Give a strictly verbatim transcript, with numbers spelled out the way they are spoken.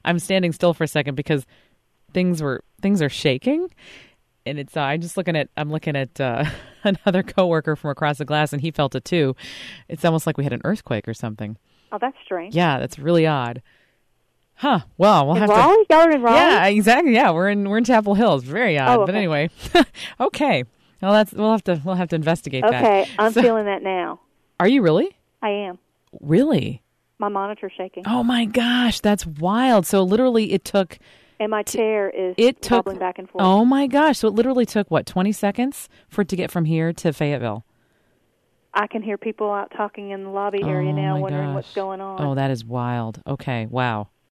I'm standing still for a second because things were things are shaking. And it's uh, I'm just looking at I'm looking at uh, another coworker from across the glass, and he felt it too. It's almost like we had an earthquake or something. Oh, that's strange. Yeah, that's really odd. Huh. Well, we'll in have Raleigh? to. Y'all are in Raleigh? Yeah, exactly. Yeah, we're in we're in Chapel Hills. Very odd, oh, okay. but anyway. Okay. Well, that's we'll have to we'll have to investigate okay, that. Okay, I'm so, feeling that now. Are you really? I am. Really? My monitor's shaking. Oh my gosh, that's wild. So literally, it took. And my chair is it took, wobbling back and forth. Oh my gosh! So it literally took what twenty seconds for it to get from here to Fayetteville. I can hear people out talking in the lobby oh area now, wondering gosh. what's going on. Oh, that is wild. Okay, wow.